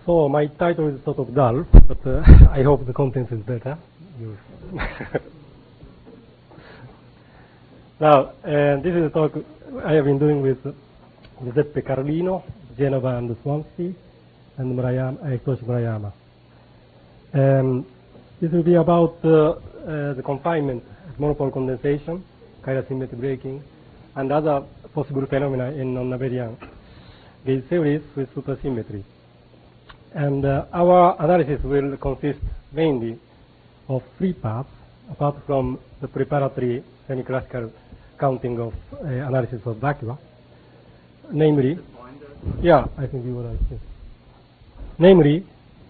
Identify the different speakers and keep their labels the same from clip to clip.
Speaker 1: So my title is sort of dull, but I hope the content is better. Now, this is a talk I have been doing with Giuseppe Carlino, Genova and Swansea, and Hitoshi Murayama. This will be about the confinement, monopole condensation, chiral symmetry breaking, and other possible phenomena in non-abelian gauge theories with supersymmetry. And our analysis will consist mainly of three parts, apart from the preparatory semi-classical counting of analysis of vacua. Namely, yeah, I think you will like this. Namely,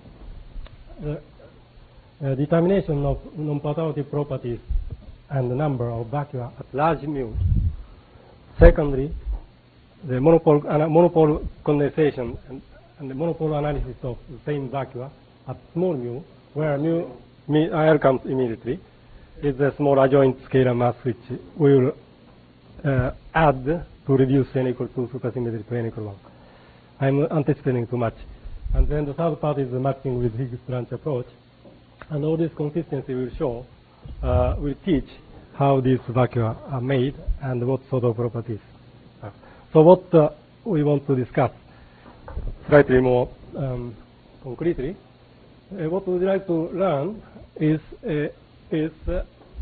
Speaker 1: determination of non-perturbative properties and the number of vacua at large mu. Secondly, the monopole condensation and the monopole analysis of the same vacua at small mu, where IR comes immediately, is a small adjoint scalar mass which we will add to reduce n equal to supersymmetry to n equal 1. I'm anticipating too much. And then the third part is the matching with Higgs branch approach. And all this consistency will show, will teach how these vacua are made and what sort of properties. So what we want to discuss slightly more concretely, what we would like to learn is the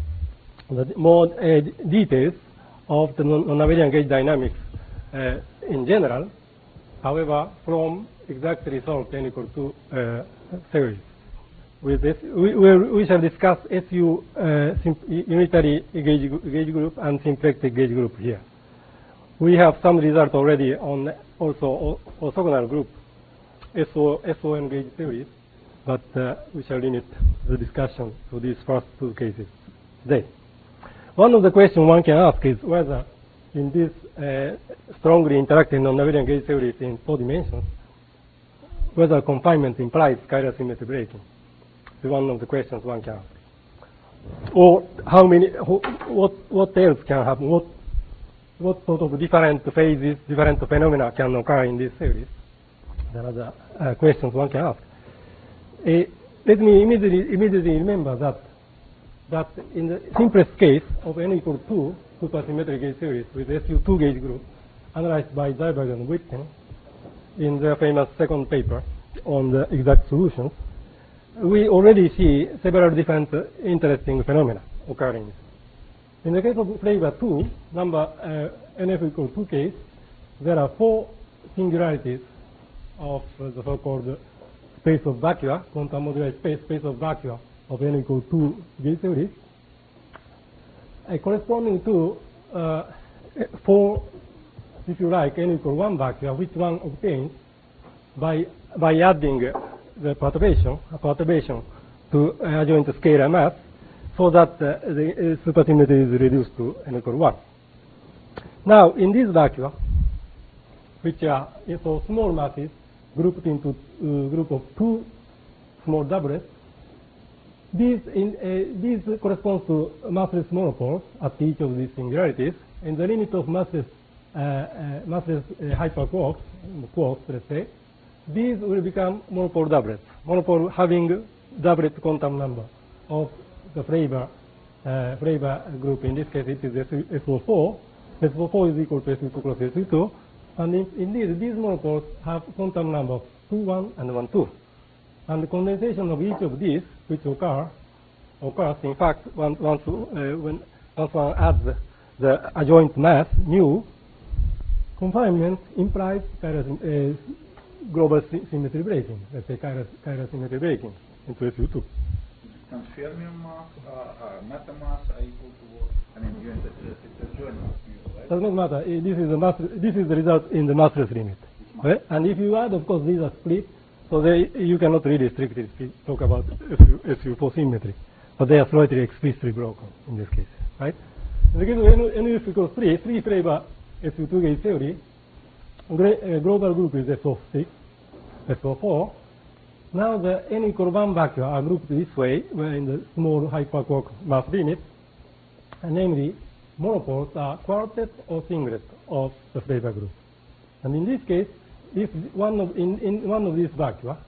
Speaker 1: more details of the non-abelian gauge dynamics in general, however, from exactly solved n equal 2 theories. With this, we shall discuss SU unitary gauge group and symplectic gauge group here. We have some result already on also orthogonal group SON gauge theories, but we shall limit the discussion to these first two cases today. One of the questions one can ask is whether in this strongly interacting non-abelian gauge theories in 4 dimensions, whether confinement implies chiral symmetry breaking. Is one of the questions one can ask. Or how many, what else can happen? What sort of different phases, different phenomena can occur in these theories? There are other questions one can ask. Let me immediately remember that in the simplest case of n equal 2 supersymmetric gauge theories with SU2 gauge group analyzed by Seiberg and Witten in their famous second paper on the exact solutions, we already see several different interesting phenomena occurring. In the case of flavor 2, number NF equal 2 case, there are 4 singularities of the so-called space of vacua, quantum moduli space of vacua of n equal 2 gauge theories, corresponding to 4, if you like, n equal 1 vacua, which one obtains by adding the perturbation to adjoint scalar mass, so that the supersymmetry is reduced to n equal 1. Now, in these vacua, which are so small masses grouped into group of 2 small doublets, these corresponds to massless monopoles at each of these singularities. In the limit of massless hyperquarks, let's say, these will become monopole doublets. Monopole having doublet quantum number of the flavor group. In this case, it is SO4. SO4 is equal to SU2 plus SU2. And indeed, these monopoles have quantum number of 2, 1, and 1, 2. And the condensation of each of these, which occurs, in fact, once one adds the adjoint mass, mu, confinement implies global symmetry breaking, let's say chiral symmetry breaking into SU2.
Speaker 2: And fermion mass, matter mass are equal to what? I mean, it's a joint mass mu, right?
Speaker 1: Does not matter. This is the result in the massless limit. Right? And if you add, of course, these are split, so you cannot really strictly talk about SU4 symmetry, but they are slightly explicitly broken in this case, right? In the case of n equals 3 flavor SU2 gauge theory, global group is SO6, SO4. Now the n equal 1 vacua are grouped this way, where in the small hyperquark mass limit, and namely monopoles are quartet or singlet of the flavor group. And in this case, if in one of these vacua,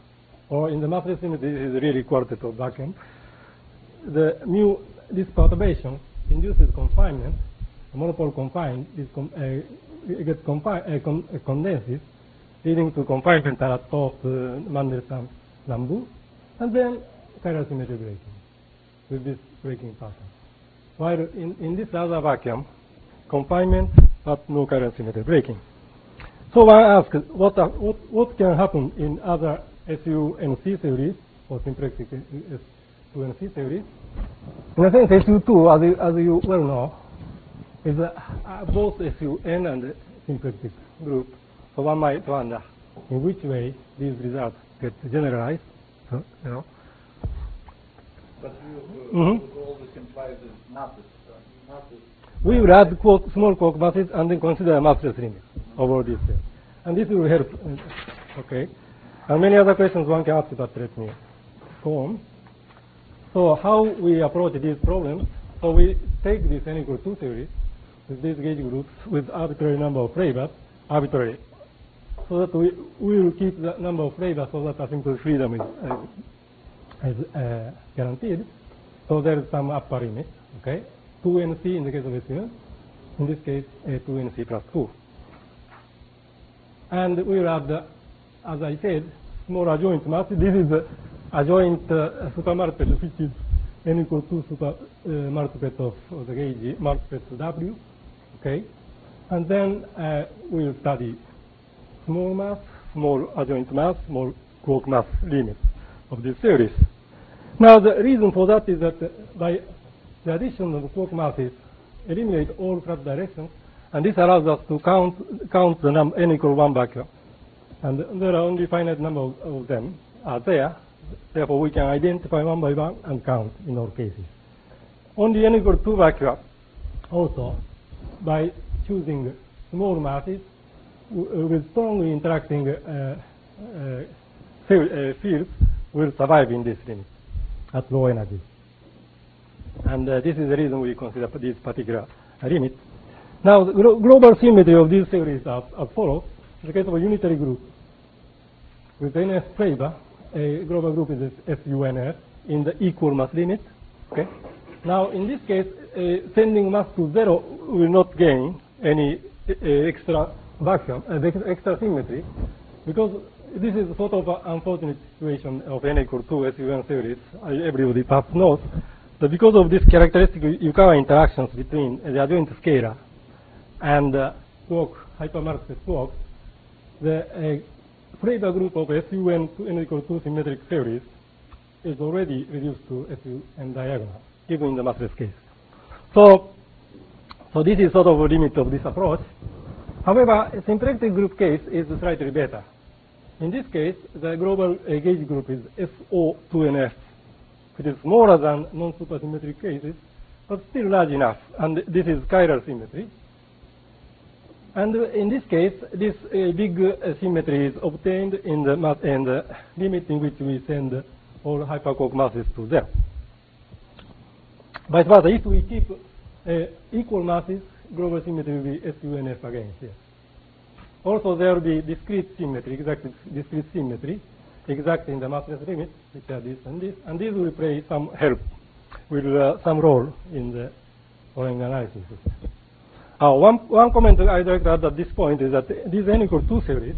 Speaker 1: or in the massless limit, this is really quartet of vacuum. The mu, this perturbation induces confinement. The monopole confined is gets condenses, leading to confinement at both Mandelstam Nambu, and then chiral symmetry breaking with this breaking pattern. While in this other vacuum, confinement but no chiral symmetry breaking. So one asks, what can happen in other SU-NC theories or symplectic SU-NC theories? In a sense, SU2, as you well know, is both SU-N and symplectic group. So one might wonder in which way these results get generalized. So, you know.
Speaker 2: But you would always imply the masses.
Speaker 1: We will add small quark masses and then consider a massless limit over this thing. And this will help. Okay. And many other questions one can ask, but let me go on. So how we approach these problems? So we take this N equal 2 theory with these gauge groups with arbitrary number of flavors, arbitrary, so that we will keep the number of flavors so that asymptotic freedom is guaranteed. So there is some upper limit, okay? 2nc in the case of SU, in this case 2nc plus 2. And we will have the, as I said, small adjoint mass. This is the adjoint supermultiplet, which is N equal 2 super multiplet of the gauge multiplet W, okay? And then we will study small mass, small adjoint mass, small quark mass limits of this series. Now the reason for that is that by the addition of quark masses eliminate all flat directions, and this allows us to count the number N equal 1 vacuum. And there are only finite number of them are there. Therefore, we can identify one by one and count in all cases. Only N equal 2 vacuum also, by choosing small masses with strongly interacting fields, will survive in this limit at low energy. And this is the reason we consider this particular limit. Now, the global symmetry of these theories are as follows. In the case of a unitary group with NS flavor, a global group is SUNS in the equal mass limit. Okay. Now, in this case, sending mass to 0 will not gain any extra vacuum, extra symmetry, because this is sort of an unfortunate situation of N equal 2 SUN theories. Everybody perhaps knows that because of this characteristic Yukawa interactions between the adjoint scalar and quark, hypermultiplet quark, the flavor group of SUN to N equal 2 symmetric series is already reduced to SUN diagonal, even in the massless case. So this is sort of a limit of this approach. However, a symplectic group case is slightly better. In this case, the global gauge group is SO2NF, which is smaller than non-supersymmetric cases, but still large enough. And this is chiral symmetry. And in this case, this big symmetry is obtained in the limit in which we send all hyperquark masses to 0. Vice versa, if we keep equal masses, global symmetry will be SUNF again here. Also, there will be discrete symmetry, exact discrete symmetry, exact in the massless limit, which are this, and this will play some help, will some role in the following analysis. One comment I'd like to add at this point is that these N equal 2 series,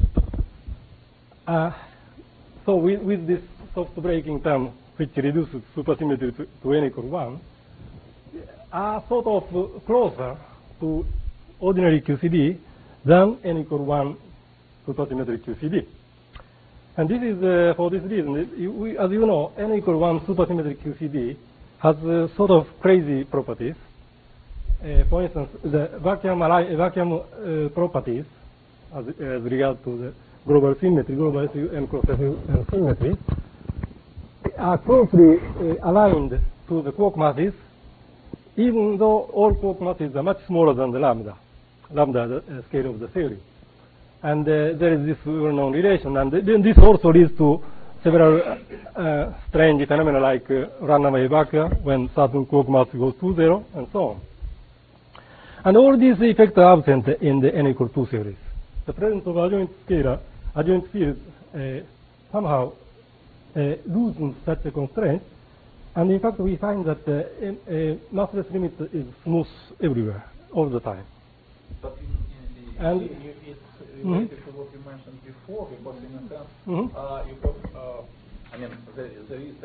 Speaker 1: so with this soft breaking term, which reduces supersymmetry to N equal 1, are sort of closer to ordinary QCD than N equal 1 supersymmetric QCD. And this is for this reason. As you know, N equal 1 supersymmetric QCD has sort of crazy properties. For instance, the vacuum properties as regard to the global symmetry, global SUN cross SUN symmetry, are closely aligned to the quark masses, even though all quark masses are much smaller than the lambda, the scale of the theory. And there is this well-known relation, and then this also leads to several strange phenomena like runaway vacuum when certain quark mass goes to 0, and so on. And all these effects are absent in the N equal 2 series. The presence of adjoint scalar, adjoint fields somehow loosens such a constraint. And in fact, we find that massless limit is smooth everywhere, all the time.
Speaker 2: But
Speaker 1: And
Speaker 2: it's related to what you mentioned before, because in a sense, you have, I mean, there is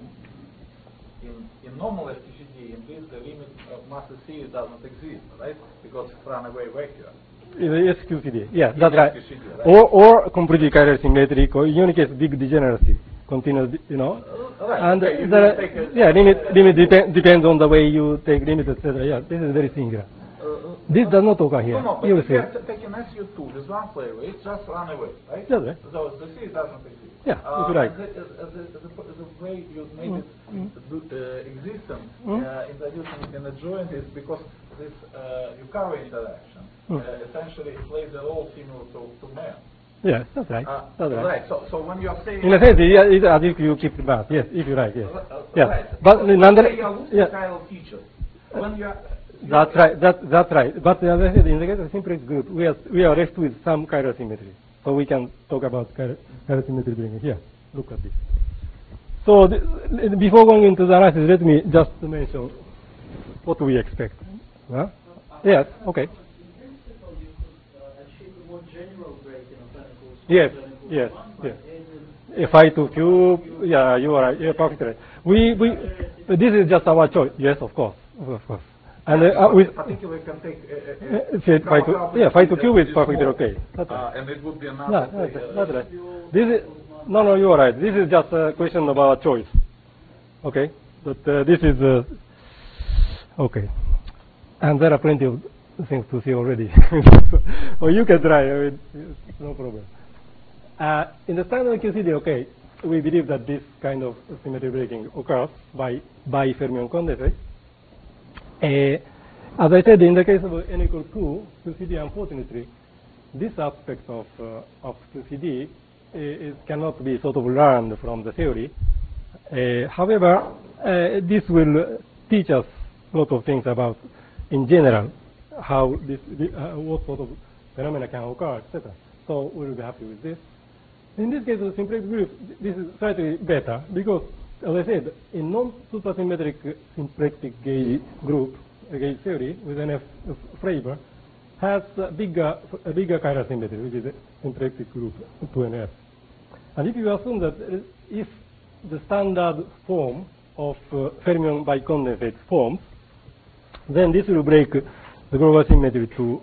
Speaker 2: in normal FTGD, in this, the limit of massless series doesn't exist, right? Because it's runaway vacuum.
Speaker 1: SQCD, yeah, that's right.
Speaker 2: SQCD, right?
Speaker 1: Or completely chiral symmetric, or in any case, big degeneracy, continuous, you know.
Speaker 2: Right,
Speaker 1: And
Speaker 2: okay,
Speaker 1: limit depends on the way you take limit, etc. Yeah, this is very singular. This does not occur here.
Speaker 2: No, but
Speaker 1: you will
Speaker 2: if
Speaker 1: see.
Speaker 2: you are taking SU2 with one flavor, it's just runaway, right?
Speaker 1: That's right.
Speaker 2: So the series doesn't exist.
Speaker 1: Yeah, if you like.
Speaker 2: The way you made it existent, introducing it in a joint is because this Yukawa interaction essentially plays a role similar to MER.
Speaker 1: Yes, that's right. That's right.
Speaker 2: Right. So when you are saying
Speaker 1: In a sense, it's as if you keep the math. Yes, if you like. Yes. Yeah.
Speaker 2: Right.
Speaker 1: But nonetheless,
Speaker 2: yeah. Chiral feature. When you are
Speaker 1: that's right. That's right. But as I said, in the case of simplex group, we are left with some chiral symmetry. So we can talk about chiral symmetry bringing here. Look at this. So before going into the analysis, let me just mention what we expect. Huh? Yes. Okay. Yes. Yes. Yes. Phi2 cube. Yeah, you are right. Yeah, perfectly right. This is just our choice. Yes, of course. Of course. And we
Speaker 2: particularly can take
Speaker 1: Phi2 cube is perfectly okay. That's right.
Speaker 2: And it would be another.
Speaker 1: That's right. This is no, you are right. This is just a question of our choice. Okay, but this is okay, and there are plenty of things to see already. Well, you can try. I mean, no problem. In the standard QCD, okay, we believe that this kind of symmetry breaking occurs by fermion condensate. As I said, in the case of n equal 2 QCD, unfortunately, this aspect of QCD cannot be sort of learned from the theory. However, this will teach us a lot of things about, in general, how what sort of phenomena can occur, etc. So we'll be happy with this. In this case of simplex group, this is slightly better because, as I said, in non-supersymmetric symplectic gauge group, gauge theory with NF flavor, has a bigger chiral symmetry, which is a symplectic group 2NF. And if you assume that if the standard form of fermion bicondensate forms, then this will break the global symmetry to,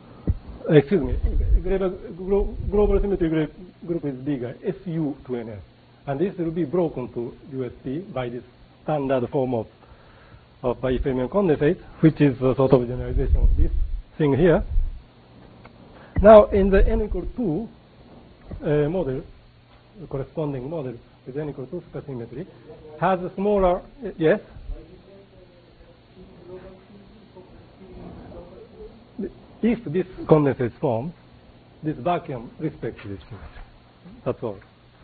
Speaker 1: global symmetry group is bigger, SU2NF. And this will be broken to USP by this standard form of bifermion condensate, which is a sort of generalization of this thing here. Now, in the n equal 2 model, the corresponding model with n equal 2 supersymmetry, has a smaller, yes? If this condensate forms, this vacuum respects this symmetry. That's all.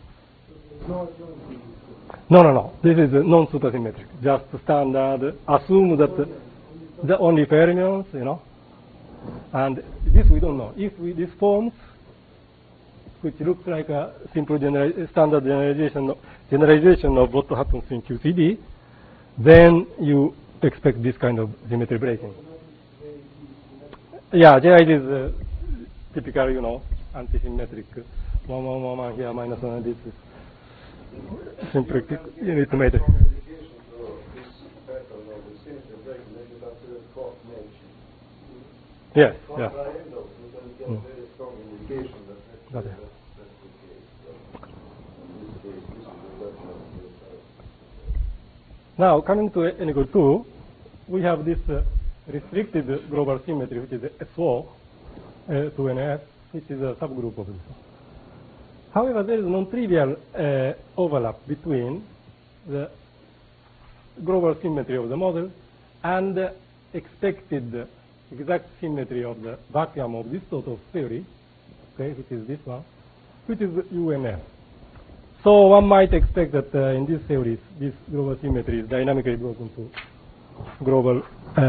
Speaker 1: No. This is non-supersymmetric. Just standard. Assume that the only fermions, you know, and this we don't know. If this forms, which looks like a simple standard generalization of what happens in QCD, then you expect this kind of symmetry breaking. Yeah, JI is typical, you know, anti-symmetric. 1, 1, 1, 1 here, minus 1, this is symplectic. You need to make it. Yes, yeah. Got it. Now, coming to n equal 2, we have this restricted global symmetry, which is SO, 2NF, which is a subgroup of this. However, there is non-trivial overlap between the global symmetry of the model and the expected exact symmetry of the vacuum of this sort of theory, okay, which is this one, which is UNF. So one might expect that in these theories, this global symmetry is dynamically broken to global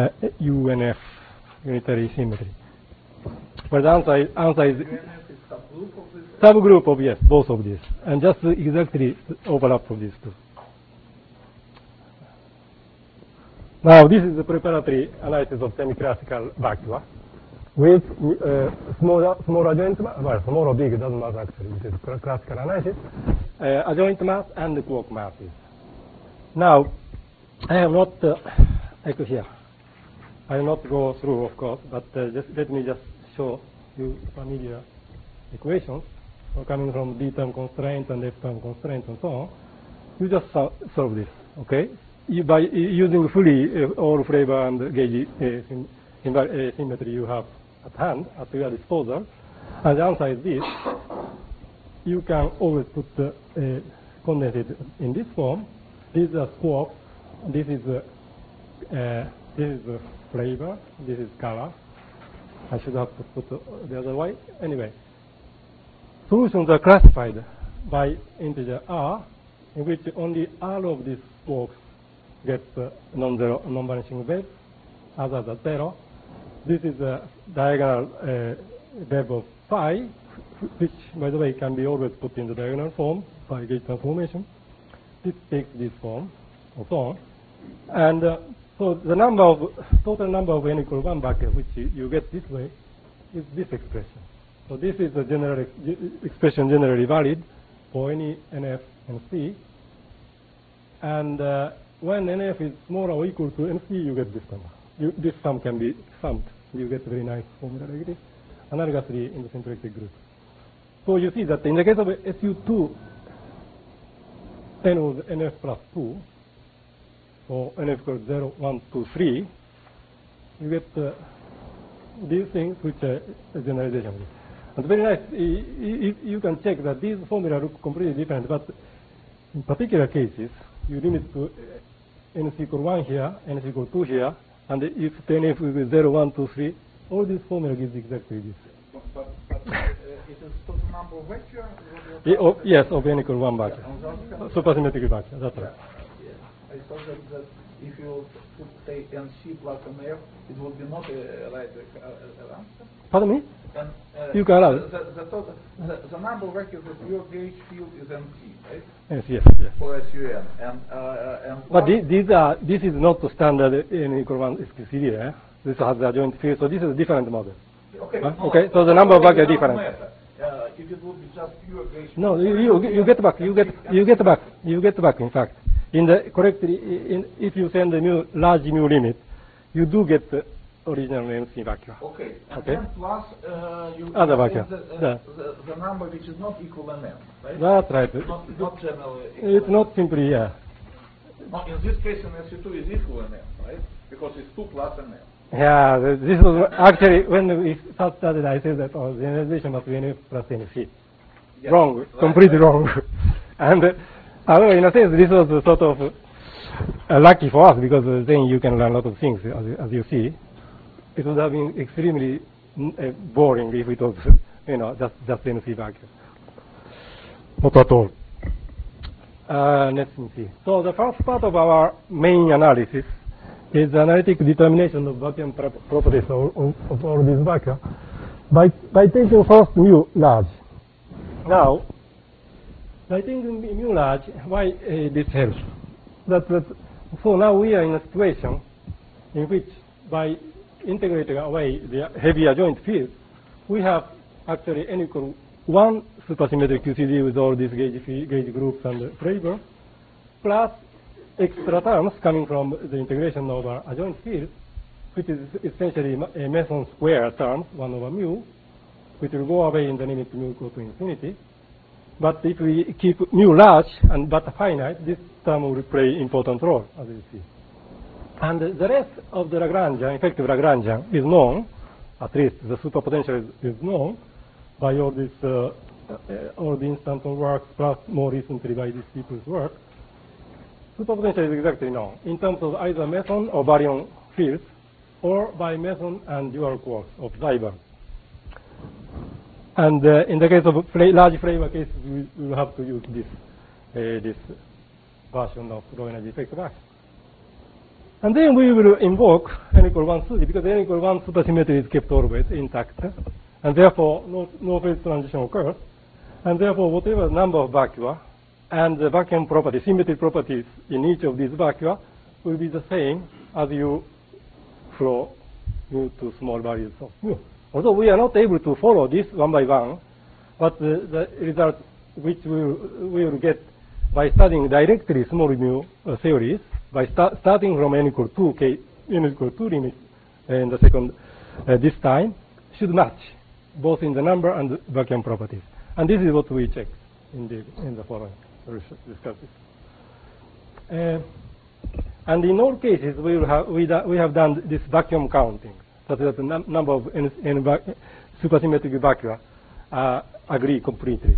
Speaker 1: UNF, unitary symmetry. But the answer is
Speaker 2: UNF is subgroup of this?
Speaker 1: Subgroup of, yes, both of these. And just exactly overlap of these two. Now, this is the preparatory analysis of semi-classical vacua with small adjoint mass, well, small or big, it doesn't matter actually, it is classical analysis, adjoint mass and the quark masses. Now, I have not, here, I will not go through, of course, but let me just show you familiar equations coming from D-term constraint and F-term constraint and so on. You just solve this, okay? By using fully all flavor and gauge symmetry you have at hand, at your disposal, and the answer is this. You can always put condensate in this form. This is a quark. This is the flavor. This is color. I should have put the other way. Anyway, solutions are classified by integer r, in which only r of these quarks get non-zero, non-vanishing wave, others are zero. This is a diagonal wave of phi, which, by the way, can be always put in the diagonal form by gauge transformation. This takes this form, and so on. And so the total number of n equal 1 bucket, which you get this way, is this expression. So this is the general expression generally valid for any NF and C. And when NF is smaller or equal to NC, you get this number. This sum can be summed. You get very nice formula like this, analogously in the symplectic group. So you see that in the case of SU2, n was NF plus 2, or NF equals 0, 1, 2, 3, you get these things which are a generalization. And very nice, you can check that these formula look completely different, but in particular cases, you limit to NC equal 1 here, NC equal 2 here, and if NF is 0, 1, 2, 3, all these formula gives exactly this.
Speaker 2: But it is total number of vector?
Speaker 1: Yes, of n equal 1 vector. Supersymmetric vector, that's right.
Speaker 2: I thought that if you put, say, NC plus NF, it would be not a right answer.
Speaker 1: Pardon me?
Speaker 2: And,
Speaker 1: you can allow it.
Speaker 2: The number of vectors of your gauge field is NC, right?
Speaker 1: Yes.
Speaker 2: For SUN. And
Speaker 1: but this is not the standard n equal 1 XQCD. This has the adjoint field, so this is a different model.
Speaker 2: Okay.
Speaker 1: Okay. So the number of vectors are different.
Speaker 2: If it would be just pure gauge.
Speaker 1: No, you get back. You get back. In fact, in the correctly, if you send the large mu limit, you do get the original NC vector.
Speaker 2: Okay. And then plus you
Speaker 1: other vector.
Speaker 2: The number which is not equal NM, right?
Speaker 1: That's right.
Speaker 2: Not generally.
Speaker 1: It's not simply
Speaker 2: No, in this case, an SU2 is equal NM, right? Because it's 2 plus NM.
Speaker 1: Yeah, this was actually when we started. I said that the generalization must be NF plus NC. Yes, wrong, right, completely wrong. And however, in a sense, this was sort of lucky for us because then you can learn a lot of things, as you see. It would have been extremely boring if it was, just NC vector. Not at all. Let's see. So the first part of our main analysis is the analytic determination of vacuum properties of all these vectors by taking first mu large. Now, by taking mu large, why this helps? So now we are in a situation in which by integrating away the heavy adjoint field, we have actually n equal 1 supersymmetric QCD with all these gauge groups and flavor, plus extra terms coming from the integration of our adjoint field, which is essentially a Meson square term, 1 over mu, which will go away in the limit mu go to infinity. But if we keep mu large and but finite, this term will play important role, as you see. And the rest of the Lagrangian, effective Lagrangian, is known, at least the superpotential is known by all this, all the Instanton works, plus more recently by these people's work. Superpotential is exactly known in terms of either Meson or baryon fields, or by Meson and dual quarks of Seiberg. And in the case of large flavor cases, we will have to use this version of low energy effective action. And then we will invoke n equal 1 SUSY, because n equal 1 supersymmetry is kept always intact. and therefore no phase transition occurs, and therefore whatever number of vacua and the vacuum property, symmetry properties in each of these vacua will be the same as you flow mu to small values of mu. Although we are not able to follow this one by one, but the result which we will get by studying directly small mu theories, by starting from n equal to 2 n equal to 2 limit in the second this time, should match both in the number and the vacuum properties. And this is what we check in the following. We'll discuss this. And in all cases, we have done this vacuum counting, so that the number of supersymmetric vacua agree completely.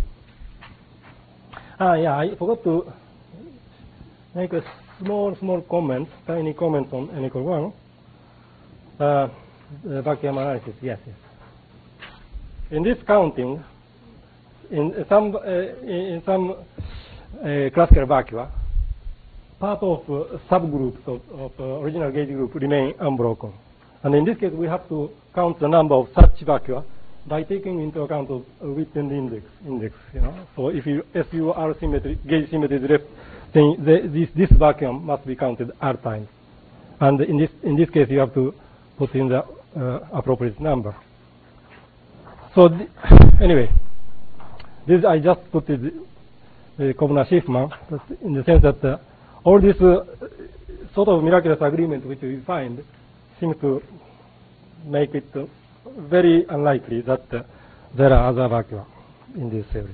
Speaker 1: Yeah, I forgot to make a small comment, tiny comment on n equal 1. The vacuum analysis, yes. In this counting, in some classical vacua, part of subgroups of original gauge group remain unbroken. And in this case, we have to count the number of such vacua by taking into account of width and index. So if SUR symmetry, gauge symmetry is left, then this vacuum must be counted R times. And in this case, you have to put in the appropriate number. So anyway, this I just put it Kovner-Schiffman, in the sense that all this sort of miraculous agreement which we find seems to make it very unlikely that there are other vacua in this series.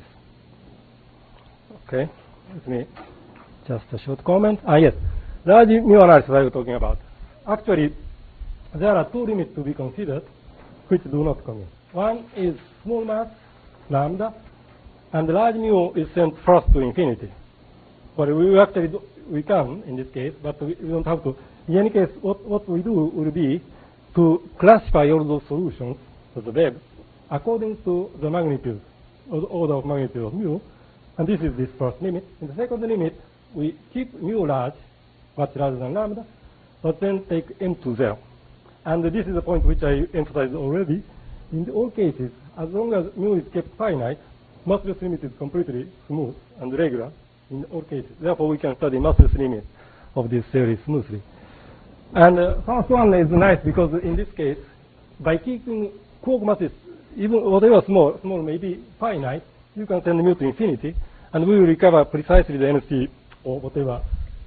Speaker 1: Okay, let me just a short comment. Yes, large mu analysis I was talking about. Actually, there are two limits to be considered which do not commute. One is small mass, lambda, and large mu is sent first to infinity. But we can in this case, but we don't have to. In any case, what we do will be to classify all those solutions of the web according to the magnitude, or the order of magnitude of mu, and this is this first limit. In the second limit, we keep mu large, much larger than lambda, but then take m to 0. And this is the point which I emphasized already. In all cases, as long as mu is kept finite, massless limit is completely smooth and regular in all cases. Therefore, we can study massless limit of this series smoothly. And first one is nice because in this case, by keeping quark masses, even whatever small may be finite, you can send mu to infinity, and we will recover precisely the NC or whatever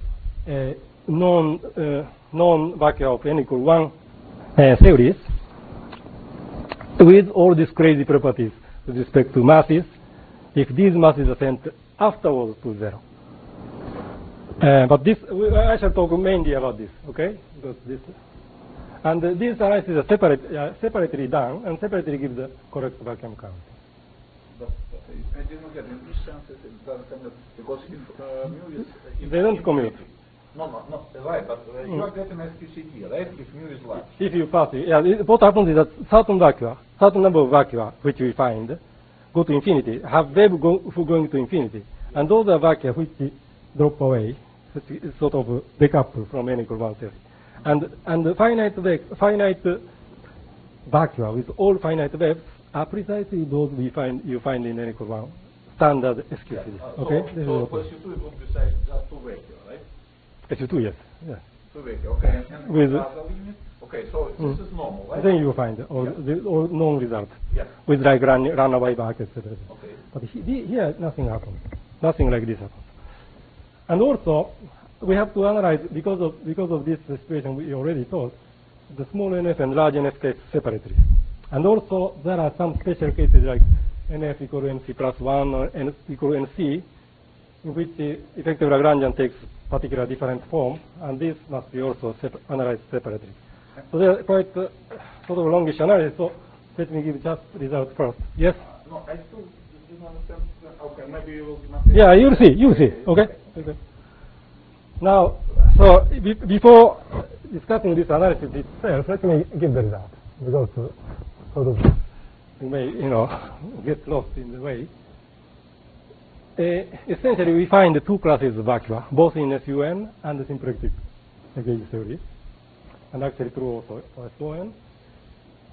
Speaker 1: non-vacua of n equal 1 series with all these crazy properties with respect to masses, if these masses are sent afterwards to 0. But this, I shall talk mainly about this, okay? Because this, and these analyses are separately done and separately give the correct vacuum count.
Speaker 2: But I didn't get in which sense it doesn't commute, because if mu is...
Speaker 1: They don't commute.
Speaker 2: No, right, but you are getting SQCT, right, if mu is large.
Speaker 1: If you pass it, yeah, what happens is that certain number of vacua which we find go to infinity, have wave going to infinity, and those are vacua which drop away, sort of decouple from n equal 1 theory. And the finite vacua with all finite waves are precisely those you find in n equal 1 standard SQCD. Okay?
Speaker 2: So for SU2 it would be just 2 vacua, right?
Speaker 1: SU2, yes. Yeah.
Speaker 2: 2 vacua, okay. And
Speaker 1: with
Speaker 2: the other limit? Okay, so this is normal, right?
Speaker 1: Then you find all known results.
Speaker 2: Yeah.
Speaker 1: With like runaway back, etc.
Speaker 2: Okay.
Speaker 1: But here nothing happens. Nothing like this happens. And also, we have to analyze, because of this situation we already thought, the small NF and large NF case separately. And also, there are some special cases like NF equal to NC plus 1 or N equal to NC, in which the effective Lagrangian takes particular different form, and this must be also analyzed separately. So they are quite sort of longish analysis, so let me give just result first. Yes?
Speaker 2: No, I still didn't understand. Okay, maybe you will not...
Speaker 1: Yeah, you'll see, okay? Now, so before discussing this analysis itself, let me give the result, because sort of you may, get lost in the way. Essentially, we find the two classes of vacua, both in SUN and the symplectic gauge theory, and actually true also for SON.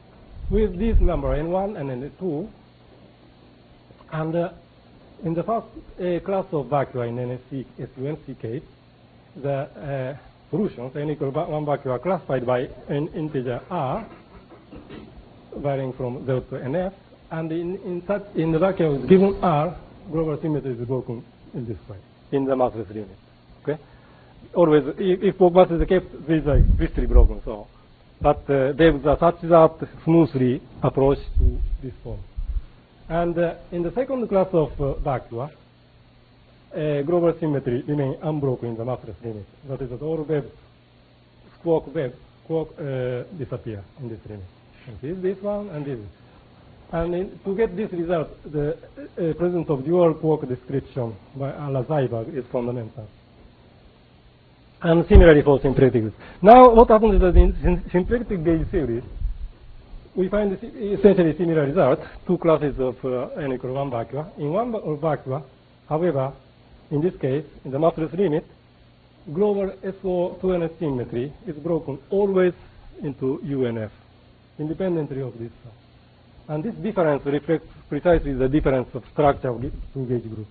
Speaker 1: with this number n1 and n2, and in the first class of vacua in NSC SUNC case, the solutions n equal 1 vacua are classified by an integer r, varying from 0 to nf, and in the vacuum with given r, global symmetry is broken in this way, in the massless limit. Okay? Always, if Borg mass is kept, these are explicitly broken. So, but waves are such that smoothly approach to this form. And in the second class of vacua, global symmetry remains unbroken in the massless limit. That is, that all waves, quark waves, disappear in this limit. And this one and this. And to get this result, the presence of dual quark description by Alla Seiberg is fundamental. And similarly for symplectic. Now, what happens is that in symplectic gauge theory, we find essentially similar results, two classes of n equal 1 vacua. In one vacua, however, in this case, in the massless limit, global SO2NF symmetry is broken always into UNF, independently of this. And this difference reflects precisely the difference of structure of two gauge groups.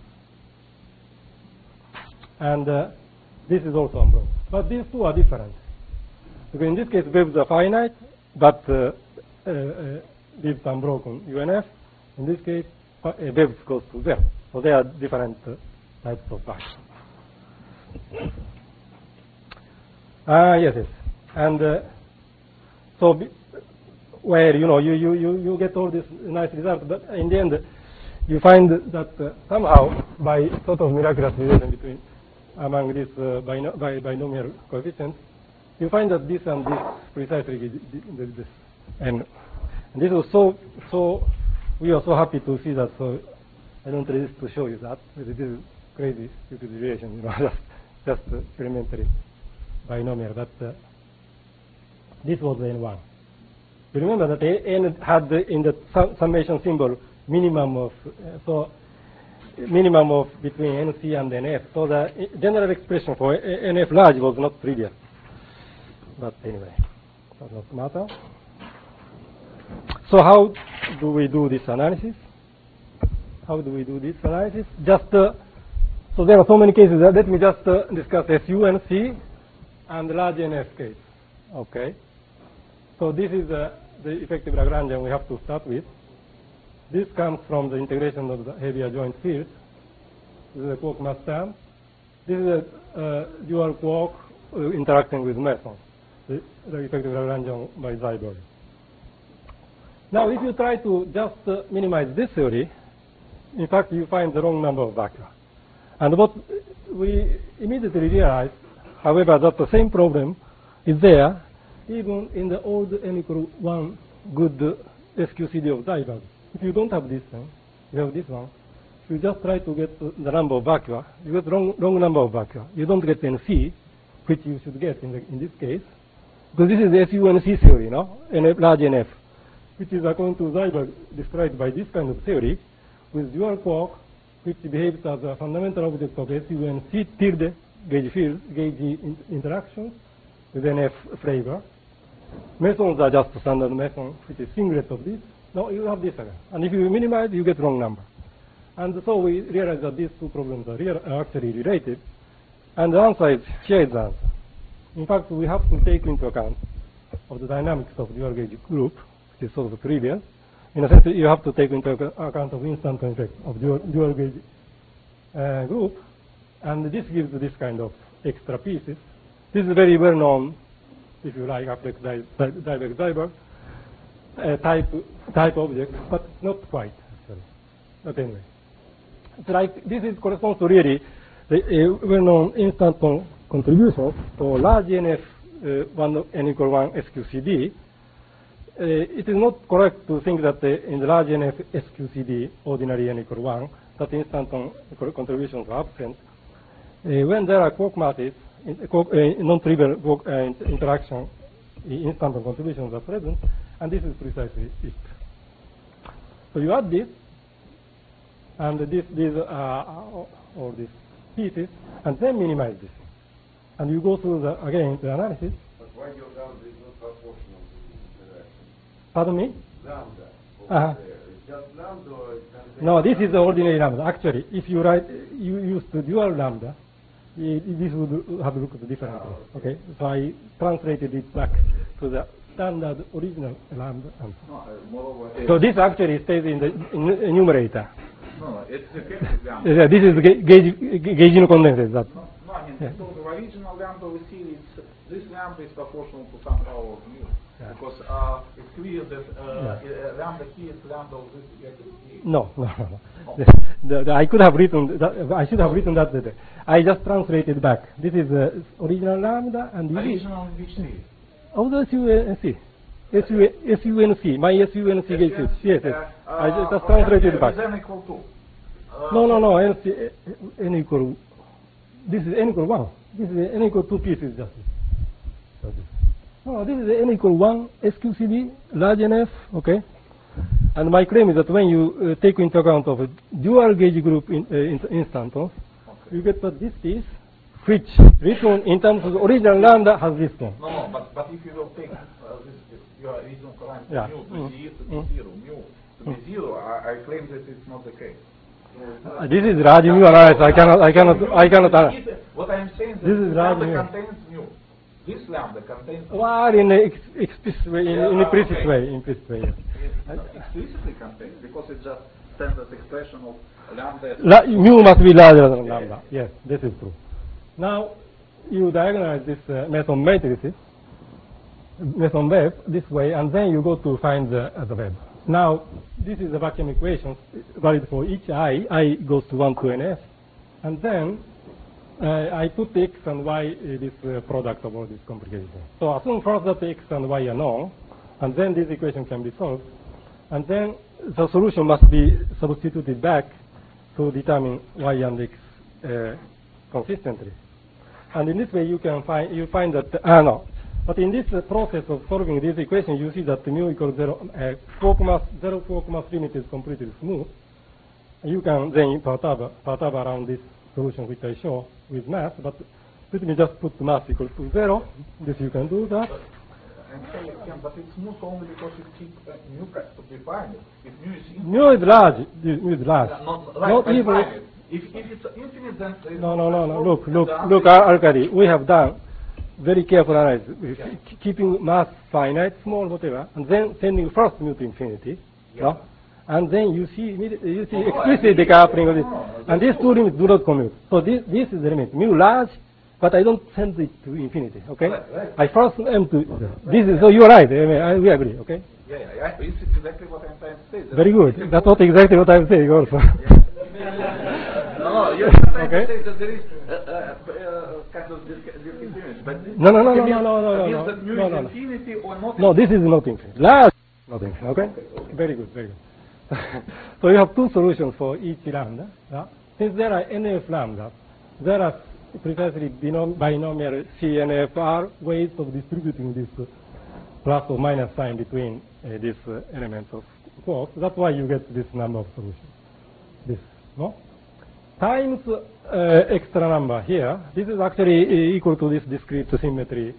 Speaker 1: And this is also unbroken. But these two are different. Because in this case, waves are finite, but waves are unbroken UNF. In this case, waves goes to 0. So they are different types of vacuum. Yes. And so where you get all this nice result, but in the end you find that somehow by sort of miraculous relation between among these binomial coefficients, you find that this and this precisely this, and this was so we are so happy to see that. So I don't resist to show you that. This is crazy stupid relation, just elementary binomial. But this was n1. You remember that n had in the summation symbol minimum of minimum of between nc and nf. So the general expression for nf large was not trivial. But anyway, does not matter. So how do we do this analysis? Just so there are so many cases. Let me just discuss SUNC and large NF case. Okay. So this is the effective Lagrangian we have to start with. This comes from the integration of the heavier joint field. This is a quark mass term. This is a dual quark interacting with meson, the effective Lagrangian by Seiberg. Now, if you try to just minimize this theory, in fact, you find the wrong number of vacua. And what we immediately realize, however, that the same problem is there even in the old n equal 1 good SQCD of Seiberg. If you don't have this thing, you have this one. If you just try to get the number of vacua, you get wrong number of vacua. You don't get NC, which you should get in this case, because this is the SUNC theory, large NF, which is according to Seiberg described by this kind of theory, with dual quark, which behaves as a fundamental object of SUNC tilde gauge field, gauge interactions with NF flavor. Mesons are just standard meson, which is singlet of this. No, you have this again. And if you minimize, you get wrong number. And so we realize that these two problems are actually related. And the answer is, here is the answer. In fact, we have to take into account of the dynamics of dual gauge group, which is sort of trivial. In a sense, you have to take into account of instanton effect of dual gauge group. And this gives this kind of extra pieces. This is very well known, if you like, Affleck Seiberg type object, but not quite, actually. But anyway. It's like this corresponds to really the well-known instanton contribution for large NF n equal 1 SQCD. It is not correct to think that in the large NF SQCD, ordinary n equal 1, that instanton contributions are absent. When there are quark masses, non-trivial interaction, instanton contributions are present, and this is precisely it. So you add this, and these are all these pieces, and then minimize this. And you go through again the analysis.
Speaker 3: But why your boundary is not proportional to the interaction?
Speaker 1: Pardon me?
Speaker 3: lambda
Speaker 1: Uh-huh.
Speaker 3: over there. It's just lambda or it can be
Speaker 1: No, this is the ordinary lambda. Actually, if you write, you use the dual lambda, this would have looked differently. Okay, so I translated it back to the standard original lambda.
Speaker 2: No, moreover,
Speaker 1: So this actually stays in the numerator.
Speaker 2: no, it's the Kepler lambda.
Speaker 1: Yeah, this is gauge condensate. That.
Speaker 2: No, I mean, so the original lambda we see, this lambda is proportional to some power of mu.
Speaker 1: Yeah.
Speaker 2: Because it's clear that lambda here is lambda of this vector here.
Speaker 1: No. I could have written that, I should have written that better. I just translated back. This is the original lambda and this is
Speaker 2: Original in which series?
Speaker 1: of the SUNC. SUNC. My SUNC gauge is. Yes. I just translated back.
Speaker 2: Is n equal to?
Speaker 1: No. N equal. This is n equal 1. This is n equal 2 pieces just. No, this is n equal 1 SQCD large NF. Okay. And my claim is that when you take into account of a dual gauge group instantons, you get that this piece, which written in terms of the original lambda, has this one.
Speaker 2: No, but if you will take this, your original parameter
Speaker 1: Yeah.
Speaker 2: mu to be zero, mu to be zero, I claim that it's not the case.
Speaker 1: This is large mu analysis. I cannot.
Speaker 2: What I am saying
Speaker 1: This is
Speaker 2: is
Speaker 1: large
Speaker 2: lambda
Speaker 1: mu.
Speaker 2: contains mu. This lambda contains mu.
Speaker 1: Well, in an explicit way, in implicit
Speaker 2: okay.
Speaker 1: way, implicit way. Yes.
Speaker 2: It explicitly contains because it's just standard expression of lambda.
Speaker 1: Mu must be larger than lambda. Yes, this is true. Now, you diagonalize this Meson matrices, Meson wave this way, and then you go to find the web. Now, this is the vacuum equation valid for each I. I goes to 1 to NF, and then I put x and y this product of all these complications. So assume first that x and y are known, and then this equation can be solved, and then the solution must be substituted back to determine y and x consistently. And in this way, you find that no. But in this process of solving this equation, you see that mu equals 0, 4 mass limit is completely smooth. You can then perturb around this solution which I show with mass, but let me just put mass equal to 0. This you can do that.
Speaker 2: And say again, but it's smooth only because you keep mu to be finite. If mu is infinite,
Speaker 1: Mu is large. Mu is large.
Speaker 2: not
Speaker 1: even.
Speaker 2: finite. If it's infinite, then there is
Speaker 1: No.
Speaker 2: The
Speaker 1: Look, Arkady, we have done very careful analysis, keeping mass finite, small, whatever, and then sending first mu to infinity. No? And then you see explicit decoupling of this, and these two limits do not commute. So this is the limit, mu large, but I don't send it to infinity. Okay?
Speaker 2: Right.
Speaker 1: I first m to this is so you are right. I mean, we agree. Okay?
Speaker 2: Yeah. It's exactly what I'm trying to say.
Speaker 1: Very good. That's what exactly what I'm saying also.
Speaker 2: No, you're trying
Speaker 1: Okay.
Speaker 2: to say that there is kind of discontinuity, but
Speaker 1: No.
Speaker 2: means that mu is infinity or not.
Speaker 1: No, this is not infinite. Large, not infinite. Okay? Very good. So you have two solutions for each lambda. Since there are NF lambda, there are precisely binomial CNFR ways of distributing this plus or minus sign between these elements of quarks. That's why you get this number of solutions. This, no? Times extra number here. This is actually equal to this discrete symmetry,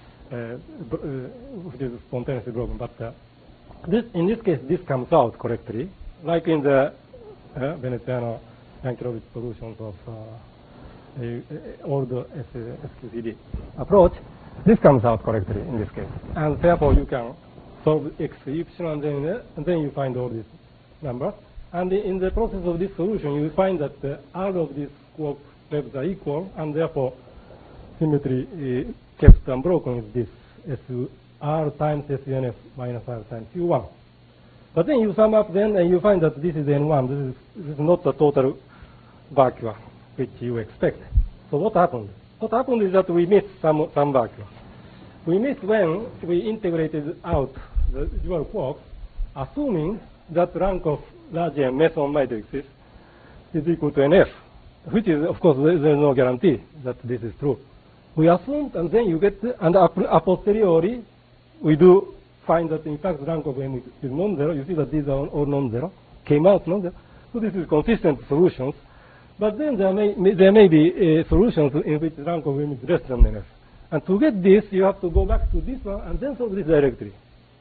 Speaker 1: which is spontaneously broken. But in this case, this comes out correctly, like in the Veneziano-Yankelovich solutions of old SQCD approach. This comes out correctly in this case, and therefore you can solve x epsilon, and then you find all these numbers. And in the process of this solution, you find that all of these quark webs are equal, and therefore symmetry kept unbroken is this SR times SUNF minus R times U1. But then you sum up then, and you find that this is N1. This is not the total vacuum which you expect. So what happened? What happened is that we missed some vacuum. We missed when we integrated out the dual quarks, assuming that rank of large M Meson matrices is equal to NF, which is, of course, there is no guarantee that this is true. We assumed, and then you get, and a posteriori, we do find that in fact rank of M is non-zero. You see that these are all non-zero, came out non-zero. So this is consistent solutions. But then there may be solutions in which rank of M is less than NF. And to get this, you have to go back to this one and then solve this directly.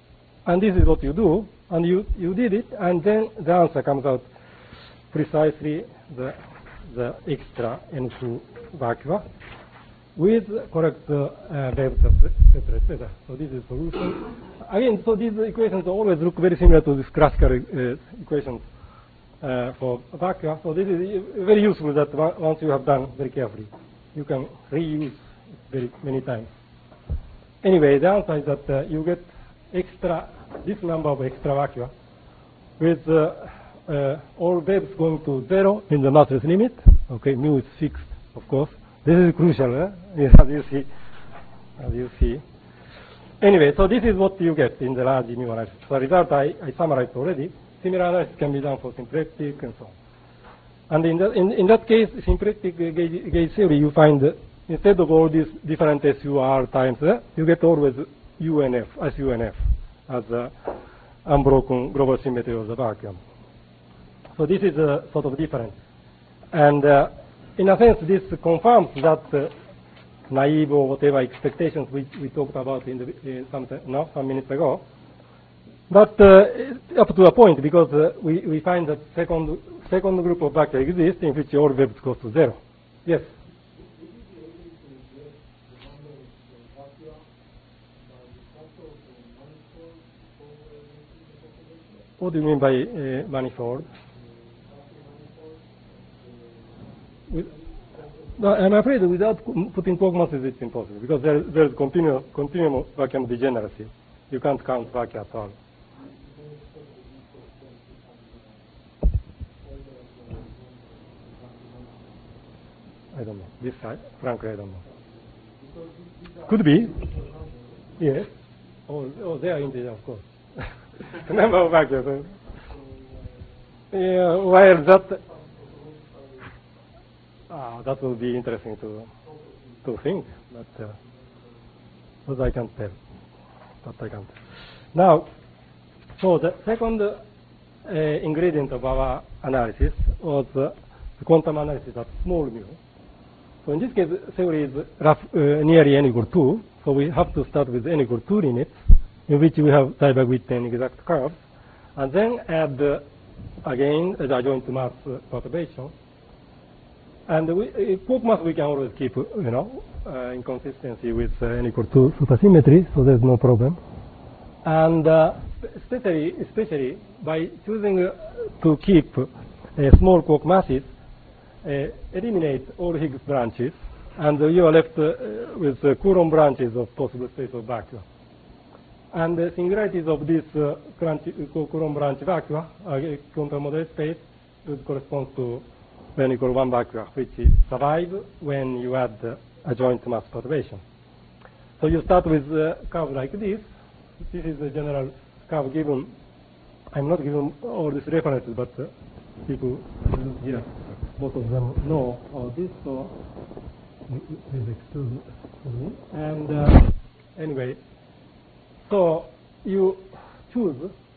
Speaker 1: And this is what you do, and you did it, and then the answer comes out precisely the extra N2 vacua with correct waves, etc., etc. So this is solution. Again, so these equations always look very similar to these classical equations for vacua. So this is very useful that once you have done very carefully, you can reuse it very many times. Anyway, the answer is that you get this number of extra vacua with all waves going to 0 in the massless limit. Okay, mu is fixed, of course. This is crucial, as you see. Anyway, so this is what you get in the large mu analysis. The result I summarized already. Similar analysis can be done for symplectic and so on. And in that case, symplectic gauge theory, you find instead of all these different SUR times, you get always UNF, SUNF, as unbroken global symmetry of the vacuum. So this is a sort of difference. And in a sense, this confirms that naive or whatever expectations we talked about some minutes ago. But up to a point, because we find that second group of vacua exists in which all waves goes to 0. Yes? What do you mean by manifold? No, I'm afraid without putting Planck masses it's impossible, because there's continuum vacuum degeneracy. You can't count vacua at all. I don't know. This side, frankly, I don't know. Could be. Yes. Oh, they are integer, of course. The number of vacua. Yeah, while that will be interesting to think, but I can't tell. Now, so the second ingredient of our analysis was the quantum analysis at small mu. So in this case, theory is nearly n equal 2. So we have to start with n equal 2 limits, in which we have Seiberg-Witten exact curves, and then add again the adjoint mass perturbation. And Planck mass we can always keep, in consistency with n equal 2 supersymmetry, so there's no problem. And especially by choosing to keep small quark masses, eliminate all Higgs branches, and you are left with Coulomb branches of possible space of vacua. And the singularities of this Coulomb branch vacua, quantum model space, would correspond to n equal 1 vacua, which survive when you add adjoint mass perturbation. So you start with a curve like this. This is the general curve given. I'm not giving all these references, but people here, both of them know all this, so please excuse me. And anyway, so you choose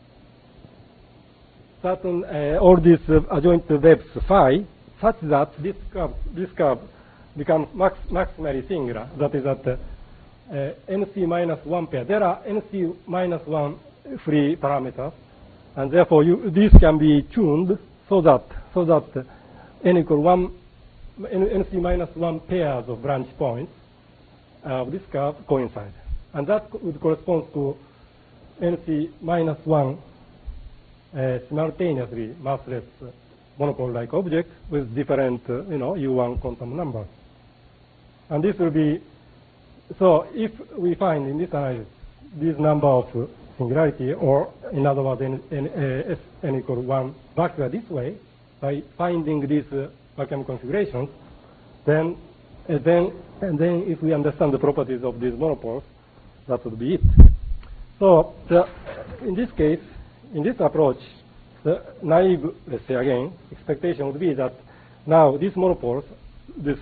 Speaker 1: certain all these adjoint waves phi, such that this curve becomes maximally singular. That is at NC minus 1 pair. There are NC minus 1 free parameters, and therefore these can be tuned so that n equal 1 NC minus 1 pairs of branch points of this curve coincide, and that would correspond to NC minus 1 simultaneously massless monopole-like objects with different U1 quantum numbers. And this will be, so if we find in this analysis this number of singularity, or in other words n equal 1 vacua this way, by finding these vacuum configurations, then if we understand the properties of these monopoles, that would be it. So in this case, in this approach, the naive, let's say again, expectation would be that now these monopoles, this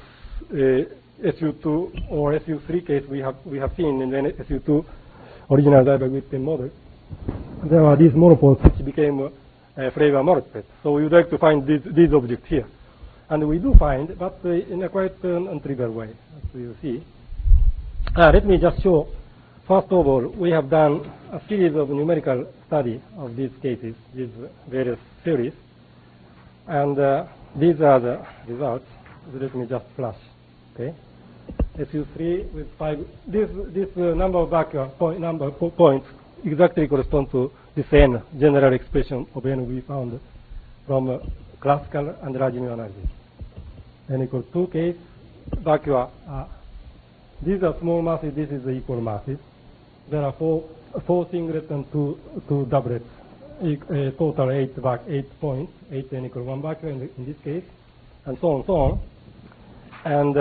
Speaker 1: SU2 or SU3 case we have seen in the SU2 original Seiberg-Witten model, there are these monopoles which became Fravor-Mortzfeld. So we would like to find these objects here. And we do find, but in a quite untrivial way, as you see. Let me just show first of all, we have done a series of numerical study of these cases, these various theories, and these are the results. Let me just flash. Okay, SU3 with 5. This number of vacua points exactly corresponds to this n general expression of n we found from classical and large mu analysis. N equals 2 case vacua. These are small masses. This is the equal masses. There are four singlets and two doublets. Total 8 points. 8 n equal 1 vacua in this case, and so on, so on. And